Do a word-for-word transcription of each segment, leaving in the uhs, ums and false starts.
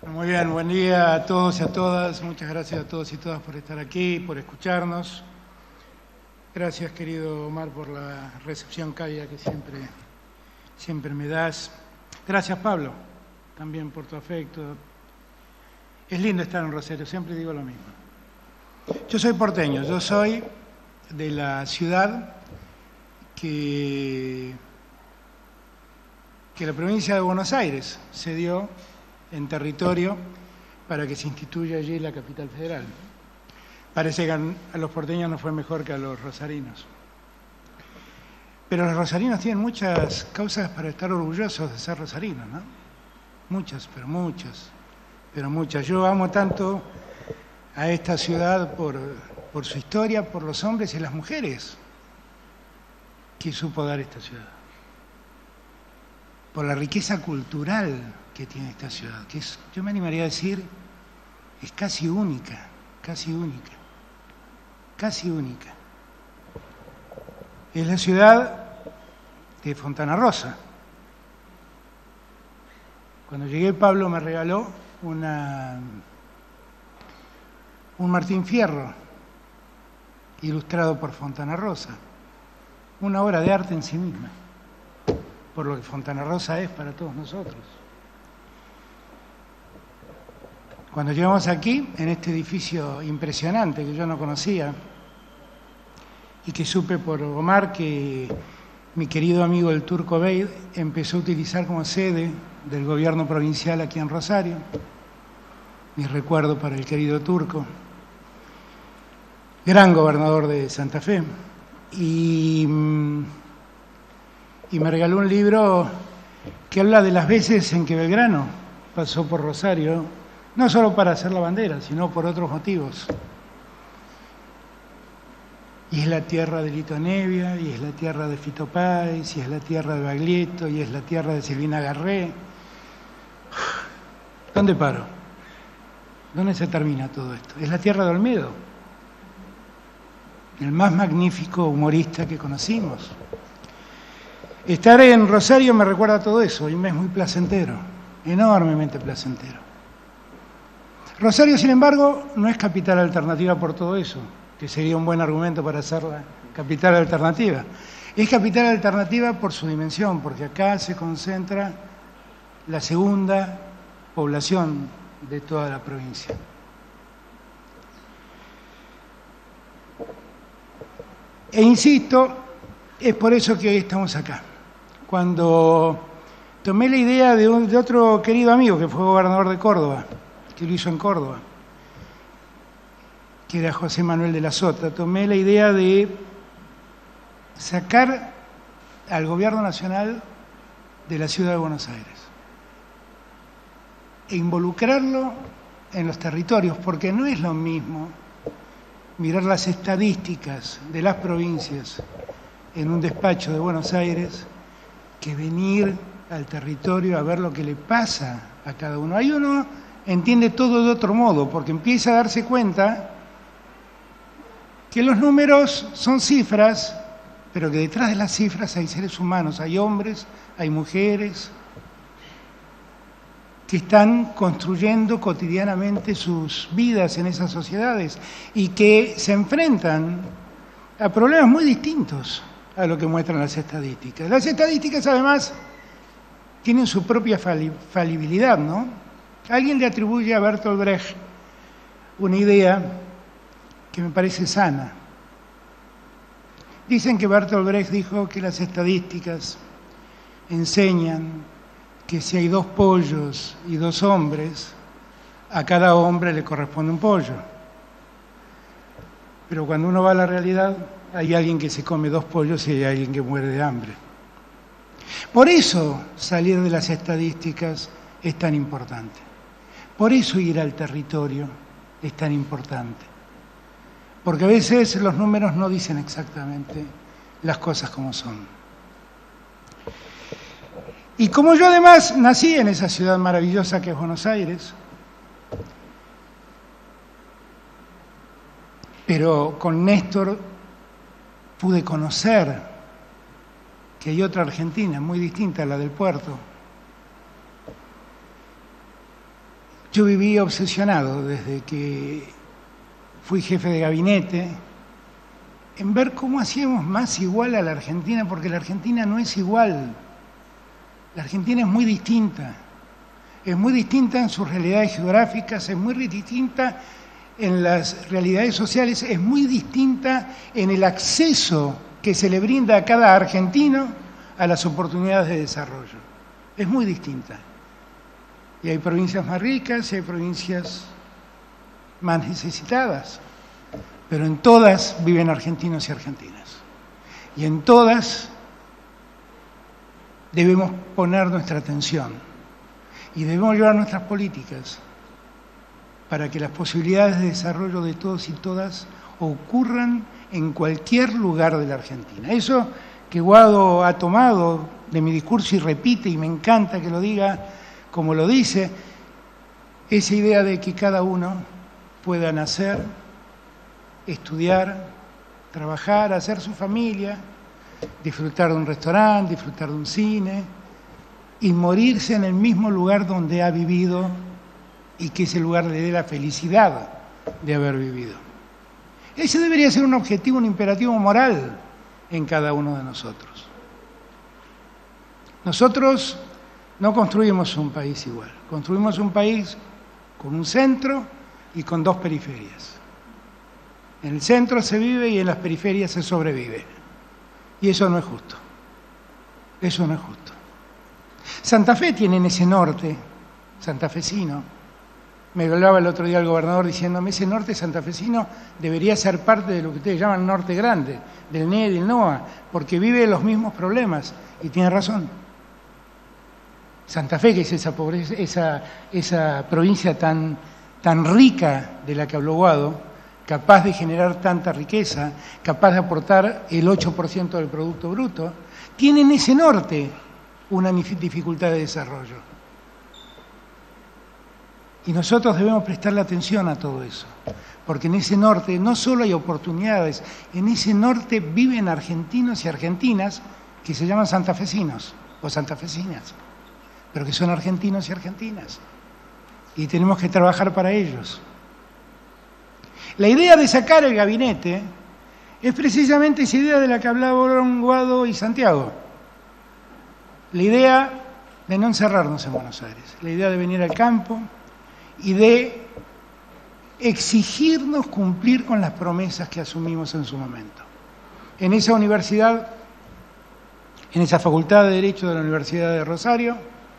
Muy bien, buen día a todos y a todas. Muchas gracias a todos y todas por estar aquí, por escucharnos. Gracias, querido Omar, por la recepción cálida que siempre, siempre me das. Gracias, Pablo, también por tu afecto. Es lindo estar en Rosario, siempre digo lo mismo. Yo soy porteño, yo soy de la ciudad que, que la provincia de Buenos Aires se dio en territorio para que se instituya allí la capital federal. Parece que a los porteños no fue mejor que a los rosarinos. Pero los rosarinos tienen muchas causas para estar orgullosos de ser rosarinos, ¿no? Muchas, pero muchas, pero muchas. Yo amo tanto a esta ciudad por, por su historia, por los hombres y las mujeres que supo dar esta ciudad. Por la riqueza cultural que tiene esta ciudad, que es, yo me animaría a decir, es casi única, casi única, casi única. Es la ciudad de Fontana Rosa. Cuando llegué, Pablo me regaló una, un Martín Fierro, ilustrado por Fontana Rosa, una obra de arte en sí misma, por lo que Fontana Rosa es para todos nosotros. Cuando llegamos aquí, en este edificio impresionante que yo no conocía y que supe por Omar que mi querido amigo el Turco Bey empezó a utilizar como sede del gobierno provincial aquí en Rosario, mi recuerdo para el querido Turco, gran gobernador de Santa Fe, y, y me regaló un libro que habla de las veces en que Belgrano pasó por Rosario, no solo para hacer la bandera, sino por otros motivos. Y es la tierra de Lito Nevia, y es la tierra de Fito Páez, y es la tierra de Baglietto, y es la tierra de Silvina Garré. ¿Dónde paro? ¿Dónde se termina todo esto? Es la tierra de Olmedo, el más magnífico humorista que conocimos. Estar en Rosario me recuerda a todo eso, y me es muy placentero, enormemente placentero. Rosario, sin embargo, no es capital alternativa por todo eso, que sería un buen argumento para hacerla capital alternativa. Es capital alternativa por su dimensión, porque acá se concentra la segunda población de toda la provincia. E insisto, es por eso que hoy estamos acá. Cuando tomé la idea de, un, de otro querido amigo que fue gobernador de Córdoba, que lo hizo en Córdoba, que era José Manuel de la Sota, tomé la idea de sacar al gobierno nacional de la ciudad de Buenos Aires e involucrarlo en los territorios, porque no es lo mismo mirar las estadísticas de las provincias en un despacho de Buenos Aires que venir al territorio a ver lo que le pasa a cada uno. Hay uno entiende todo de otro modo, porque empieza a darse cuenta que los números son cifras, pero que detrás de las cifras hay seres humanos, hay hombres, hay mujeres, que están construyendo cotidianamente sus vidas en esas sociedades y que se enfrentan a problemas muy distintos a lo que muestran las estadísticas. Las estadísticas, además, tienen su propia falibilidad, ¿no? Alguien le atribuye a Bertolt Brecht una idea que me parece sana. Dicen que Bertolt Brecht dijo que las estadísticas enseñan que si hay dos pollos y dos hombres, a cada hombre le corresponde un pollo. Pero cuando uno va a la realidad, hay alguien que se come dos pollos y hay alguien que muere de hambre. Por eso salir de las estadísticas es tan importante. Por eso ir al territorio es tan importante. Porque a veces los números no dicen exactamente las cosas como son. Y como yo además nací en esa ciudad maravillosa que es Buenos Aires, pero con Néstor pude conocer que hay otra Argentina muy distinta a la del puerto, Yo viví obsesionado desde que fui jefe de gabinete en ver cómo hacíamos más igual a la Argentina, porque la Argentina no es igual. La Argentina es muy distinta. Es muy distinta en sus realidades geográficas, es muy distinta en las realidades sociales, es muy distinta en el acceso que se le brinda a cada argentino a las oportunidades de desarrollo. Es muy distinta. Y hay provincias más ricas y hay provincias más necesitadas, pero en todas viven argentinos y argentinas. Y en todas debemos poner nuestra atención y debemos llevar nuestras políticas para que las posibilidades de desarrollo de todos y todas ocurran en cualquier lugar de la Argentina. Eso que Guado ha tomado de mi discurso y repite, y me encanta que lo diga como lo dice, esa idea de que cada uno pueda nacer, estudiar, trabajar, hacer su familia, disfrutar de un restaurante, disfrutar de un cine y morirse en el mismo lugar donde ha vivido y que ese lugar le dé la felicidad de haber vivido. Ese debería ser un objetivo, un imperativo moral en cada uno de nosotros. Nosotros no construimos un país igual, construimos un país con un centro y con dos periferias. En el centro se vive y en las periferias se sobrevive. Y eso no es justo. Eso no es justo. Santa Fe tiene en ese norte, santafesino, me hablaba el otro día el gobernador diciéndome, ese norte santafesino debería ser parte de lo que ustedes llaman norte grande, del N E y del NOA, porque vive los mismos problemas, y tiene razón. Santa Fe, que es esa pobreza, esa, esa provincia tan, tan rica de la que habló Guado, capaz de generar tanta riqueza, capaz de aportar el ocho por ciento del Producto Bruto, tiene en ese norte una dificultad de desarrollo. Y nosotros debemos prestarle atención a todo eso, porque en ese norte no solo hay oportunidades, en ese norte viven argentinos y argentinas que se llaman santafesinos o santafesinas, pero que son argentinos y argentinas, y tenemos que trabajar para ellos. La idea de sacar el gabinete es precisamente esa idea de la que hablaban Guado y Santiago. La idea de no encerrarnos en Buenos Aires, la idea de venir al campo y de exigirnos cumplir con las promesas que asumimos en su momento. En esa universidad, en esa Facultad de Derecho de la Universidad de Rosario,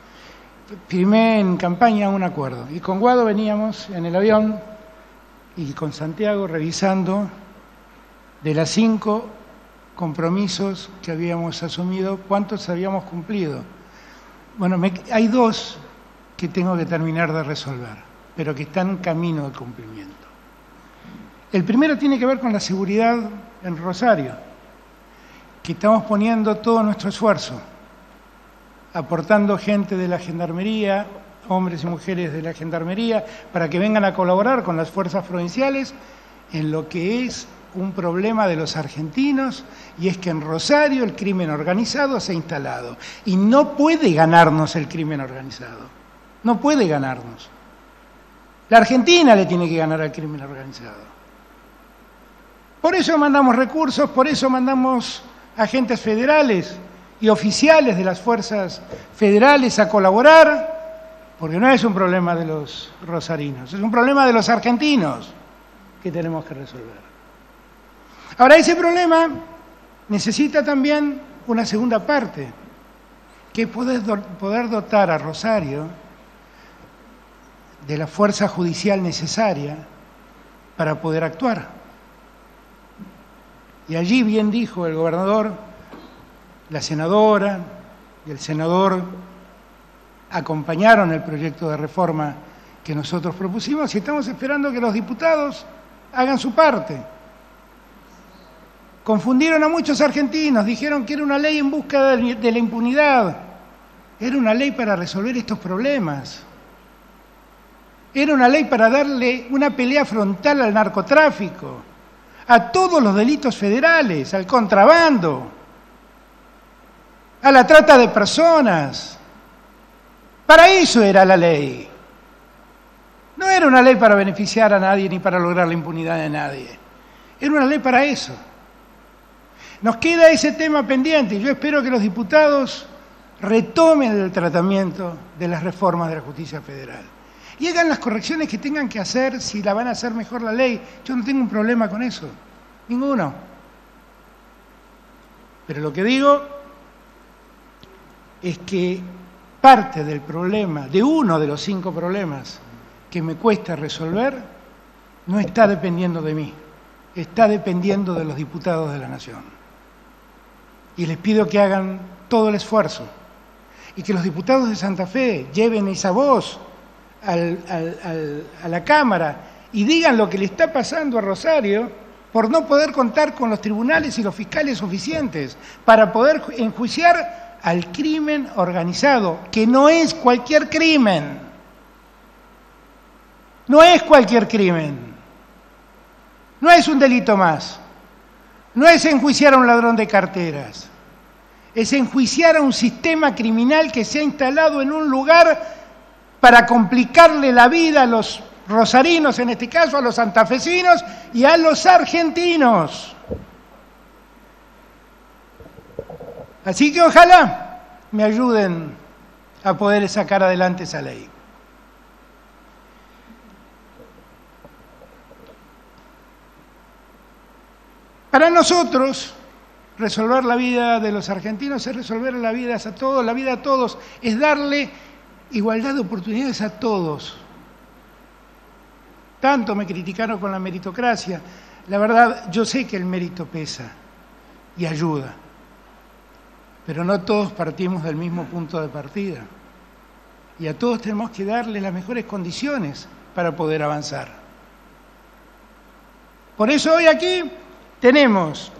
firmé en campaña un acuerdo. Y con Guado veníamos en el avión y con Santiago revisando de las cinco compromisos que habíamos asumido, cuántos habíamos cumplido. Bueno, me, hay dos que tengo que terminar de resolver, pero que están en camino de cumplimiento. El primero tiene que ver con la seguridad en Rosario, que estamos poniendo todo nuestro esfuerzo, aportando gente de la Gendarmería, hombres y mujeres de la Gendarmería, para que vengan a colaborar con las fuerzas provinciales en lo que es un problema de los argentinos, y es que en Rosario el crimen organizado se ha instalado y no puede ganarnos el crimen organizado. No puede ganarnos. La Argentina le tiene que ganar al crimen organizado. Por eso mandamos recursos, por eso mandamos agentes federales y oficiales de las fuerzas federales a colaborar, porque no es un problema de los rosarinos, es un problema de los argentinos que tenemos que resolver. Ahora, ese problema necesita también una segunda parte, que es poder, poder dotar a Rosario de la fuerza judicial necesaria para poder actuar. Y allí bien dijo el gobernador, la senadora y el senador acompañaron el proyecto de reforma que nosotros propusimos y estamos esperando que los diputados hagan su parte. Confundieron a muchos argentinos, dijeron que era una ley en busca de la impunidad. Era una ley para resolver estos problemas. Era una ley para darle una pelea frontal al narcotráfico, a todos los delitos federales, al contrabando, a la trata de personas. Para eso era la ley. era una ley para beneficiar a nadie ni para lograr la impunidad de nadie. Era una ley para eso. Nos queda ese tema pendiente y yo espero que los diputados retomen el tratamiento de las reformas de la justicia federal y hagan las correcciones que tengan que hacer si la van a hacer mejor la ley. Yo no tengo un problema con eso, ninguno. Pero lo que digo es que parte del problema, de uno de los cinco problemas que me cuesta resolver, no está dependiendo de mí, está dependiendo de los diputados de la Nación. Y les pido que hagan todo el esfuerzo y que los diputados de Santa Fe lleven esa voz al, al, al, a la Cámara y digan lo que le está pasando a Rosario por no poder contar con los tribunales y los fiscales suficientes para poder enjuiciar al crimen organizado, que no es cualquier crimen. No es cualquier crimen. No es un delito más. No es enjuiciar a un ladrón de carteras. Es enjuiciar a un sistema criminal que se ha instalado en un lugar para complicarle la vida a los rosarinos, en este caso, a los santafesinos y a los argentinos. Así que ojalá me ayuden a poder sacar adelante esa ley. Para nosotros, resolver la vida de los argentinos es resolver la vida a todos, la vida a todos, es darle igualdad de oportunidades a todos. Tanto me criticaron con la meritocracia. La verdad, yo sé que el mérito pesa y ayuda, pero no todos partimos del mismo punto de partida. Y a todos tenemos que darle las mejores condiciones para poder avanzar. Por eso hoy aquí tenemos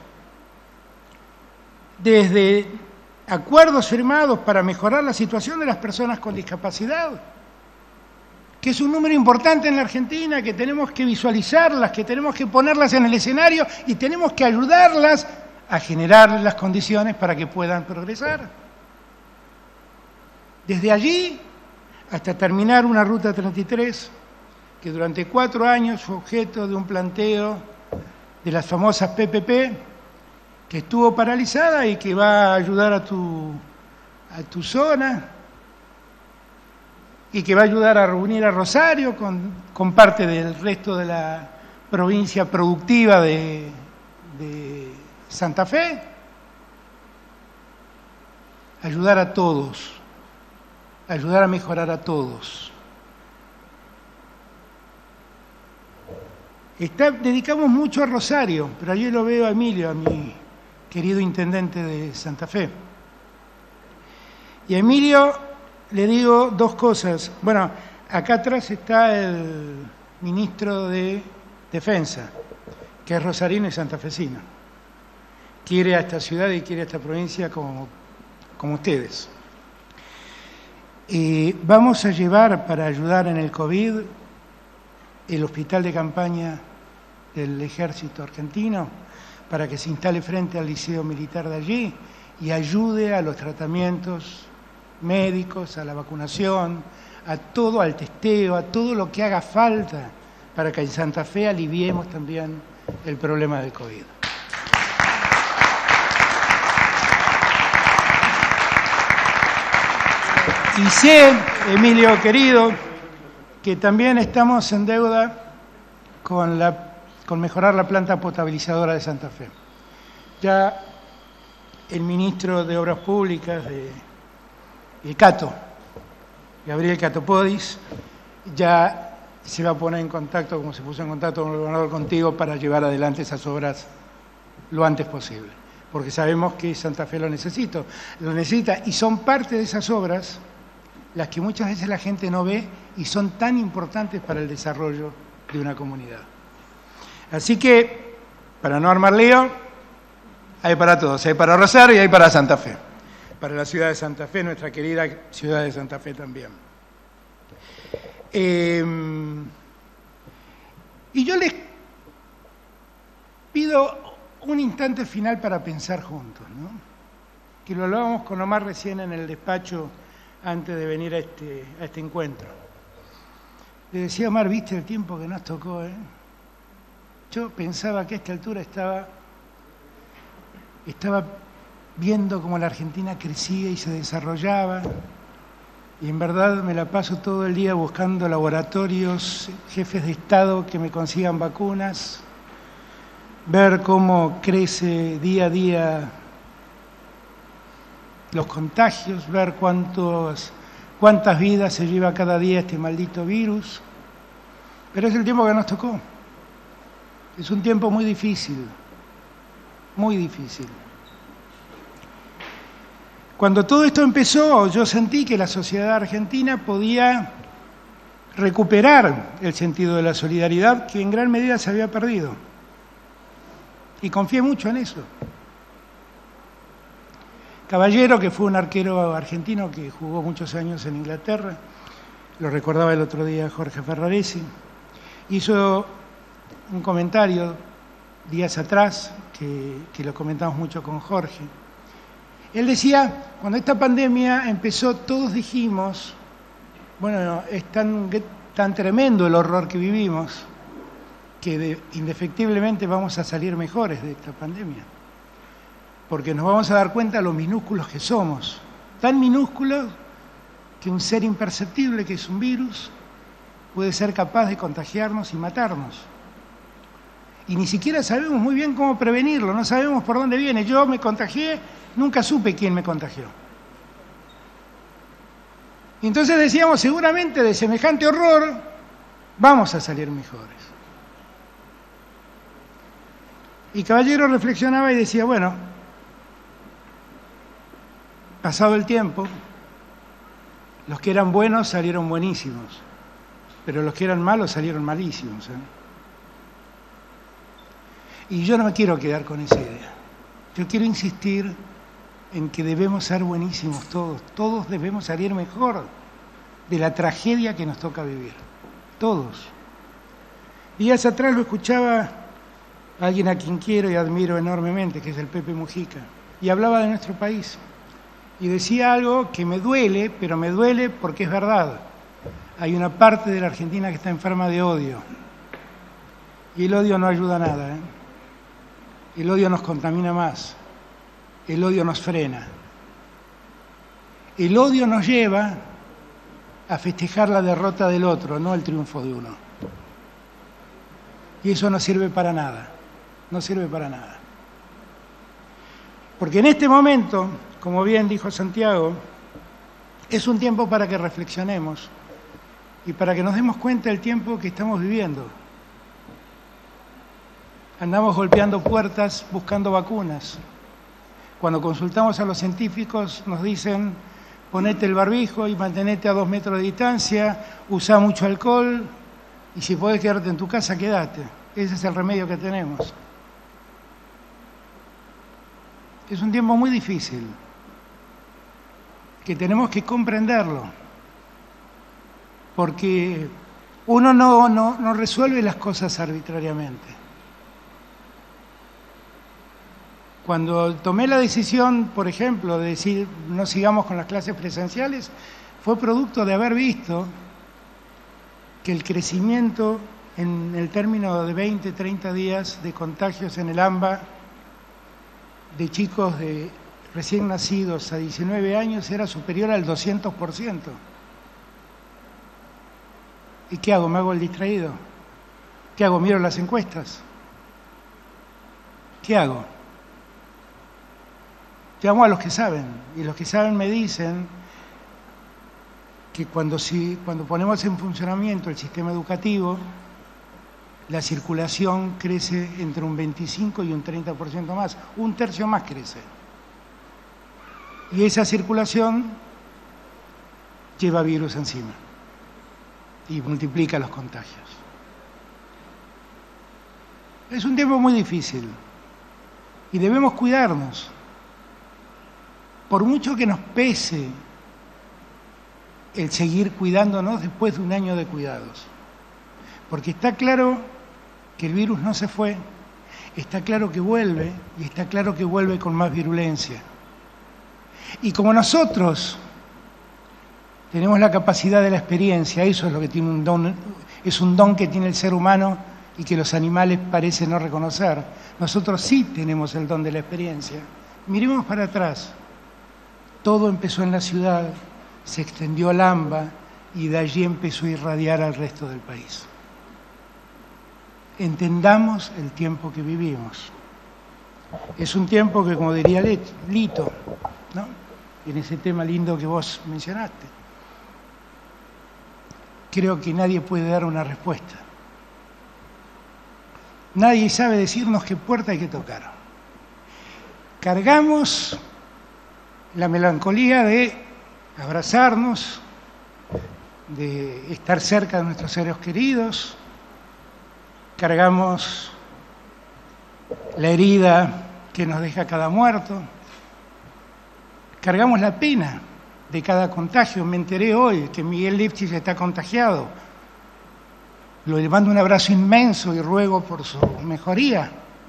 desde acuerdos firmados para mejorar la situación de las personas con discapacidad, que es un número importante en la Argentina, que tenemos que visualizarlas, que tenemos que ponerlas en el escenario y tenemos que ayudarlas a generar las condiciones para que puedan progresar. Desde allí hasta terminar una Ruta treinta y tres, que durante cuatro años fue objeto de un planteo de las famosas P P P, que estuvo paralizada y que va a ayudar a tu, a tu zona y que va a ayudar a reunir a Rosario con, con parte del resto de la provincia productiva de, de Santa Fe. Ayudar a todos, ayudar a mejorar a todos. Está, dedicamos mucho a Rosario, pero ayer lo veo a Emilio, a mi querido intendente de Santa Fe. Y a Emilio le digo dos cosas. Bueno, acá atrás está el ministro de Defensa, que es rosarino y santafesino. Quiere a esta ciudad y quiere a esta provincia como, como ustedes. Eh, vamos a llevar para ayudar en el COVID el hospital de campaña del ejército argentino para que se instale frente al liceo militar de allí y ayude a los tratamientos médicos, a la vacunación, a todo, al testeo, a todo lo que haga falta para que en Santa Fe aliviemos también el problema del COVID. Y sé, Emilio querido, que también estamos en deuda con, la, con mejorar la planta potabilizadora de Santa Fe. Ya el ministro de Obras Públicas, de, el Cato, Gabriel Catopodis, ya se va a poner en contacto, como se puso en contacto con el gobernador contigo, para llevar adelante esas obras lo antes posible. Porque sabemos que Santa Fe lo necesita, lo necesita y son parte de esas obras las que muchas veces la gente no ve y son tan importantes para el desarrollo de una comunidad. Así que, para no armar lío, hay para todos, hay para Rosario y hay para Santa Fe. Para la ciudad de Santa Fe, nuestra querida ciudad de Santa Fe también. Eh, y yo les pido un instante final para pensar juntos, ¿no? Que lo hablábamos con Omar recién en el despacho antes de venir a este, a este encuentro. Le decía a Omar, ¿viste el tiempo que nos tocó? Eh? Yo pensaba que a esta altura estaba, estaba viendo cómo la Argentina crecía y se desarrollaba, y en verdad me la paso todo el día buscando laboratorios, jefes de Estado que me consigan vacunas, ver cómo crece día a día los contagios, ver cuántos, cuántas vidas se lleva cada día este maldito virus. Pero es el tiempo que nos tocó. Es un tiempo muy difícil, muy difícil. Cuando todo esto empezó, yo sentí que la sociedad argentina podía recuperar el sentido de la solidaridad que en gran medida se había perdido. Y confié mucho en eso. Caballero, que fue un arquero argentino que jugó muchos años en Inglaterra, lo recordaba el otro día Jorge Ferraresi, hizo un comentario días atrás, que, que lo comentamos mucho con Jorge. Él decía, cuando esta pandemia empezó, todos dijimos, bueno, es tan, tan tremendo el horror que vivimos, que de, indefectiblemente vamos a salir mejores de esta pandemia, porque nos vamos a dar cuenta de lo minúsculos que somos, tan minúsculos que un ser imperceptible que es un virus puede ser capaz de contagiarnos y matarnos. Y ni siquiera sabemos muy bien cómo prevenirlo, no sabemos por dónde viene. Yo me contagié, nunca supe quién me contagió. Y entonces decíamos, seguramente de semejante horror vamos a salir mejores. Y Caballero reflexionaba y decía, bueno, pasado el tiempo, los que eran buenos salieron buenísimos, pero los que eran malos salieron malísimos, ¿eh? Y yo no me quiero quedar con esa idea. Yo quiero insistir en que debemos ser buenísimos todos. Todos debemos salir mejor de la tragedia que nos toca vivir. Todos. Días atrás lo escuchaba a alguien a quien quiero y admiro enormemente, que es el Pepe Mujica, y hablaba de nuestro país. Y decía algo que me duele, pero me duele porque es verdad. Hay una parte de la Argentina que está enferma de odio. Y el odio no ayuda a nada, ¿eh? El odio nos contamina más. El odio nos frena. El odio nos lleva a festejar la derrota del otro, no el triunfo de uno. Y eso no sirve para nada. No sirve para nada. Porque en este momento, como bien dijo Santiago, es un tiempo para que reflexionemos y para que nos demos cuenta del tiempo que estamos viviendo. Andamos golpeando puertas buscando vacunas. Cuando consultamos a los científicos nos dicen, ponete el barbijo y mantenete a dos metros de distancia, usa mucho alcohol y si podés quedarte en tu casa, quédate. Ese es el remedio que tenemos. Es un tiempo muy difícil, que tenemos que comprenderlo, porque uno no, no, no resuelve las cosas arbitrariamente. Cuando tomé la decisión, por ejemplo, de decir no sigamos con las clases presenciales, fue producto de haber visto que el crecimiento en el término de veinte, treinta días de contagios en el AMBA de chicos de recién nacidos a diecinueve años era superior al doscientos por ciento. ¿Y qué hago? ¿Me hago el distraído? ¿Qué hago? ¿Miro las encuestas? ¿Qué hago? Llamo a los que saben, y los que saben me dicen que cuando, si, cuando ponemos en funcionamiento el sistema educativo, la circulación crece entre un veinticinco y un treinta por ciento más, un tercio más crece. Y esa circulación lleva virus encima y multiplica los contagios. Es un tiempo muy difícil y debemos cuidarnos. Por mucho que nos pese el seguir cuidándonos después de un año de cuidados. Porque está claro que el virus no se fue, está claro que vuelve y está claro que vuelve con más virulencia. Y como nosotros Tenemos la capacidad de la experiencia, eso es lo que tiene un don, es un don que tiene el ser humano y que los animales parecen no reconocer. Nosotros sí tenemos el don de la experiencia. Miremos para atrás. Todo empezó en la ciudad, se extendió al AMBA y de allí empezó a irradiar al resto del país. Entendamos el tiempo que vivimos. Es un tiempo que, como diría Lito, ¿no?, en ese tema lindo que vos mencionaste, creo que nadie puede dar una respuesta. Nadie sabe decirnos qué puerta hay que tocar. Cargamos la melancolía de abrazarnos, de estar cerca de nuestros seres queridos, cargamos la herida que nos deja cada muerto, cargamos la pena de cada contagio. Me enteré hoy que Miguel Lifchich está contagiado. Le mando un abrazo inmenso y ruego por su mejoría.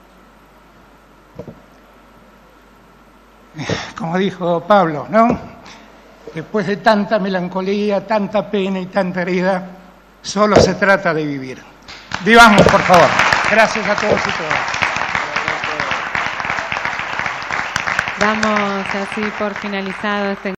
Como dijo Pablo, ¿no? Después de tanta melancolía, tanta pena y tanta herida, solo se trata de vivir. Vivamos, por favor. Gracias a todos y todas. Damos así por finalizado este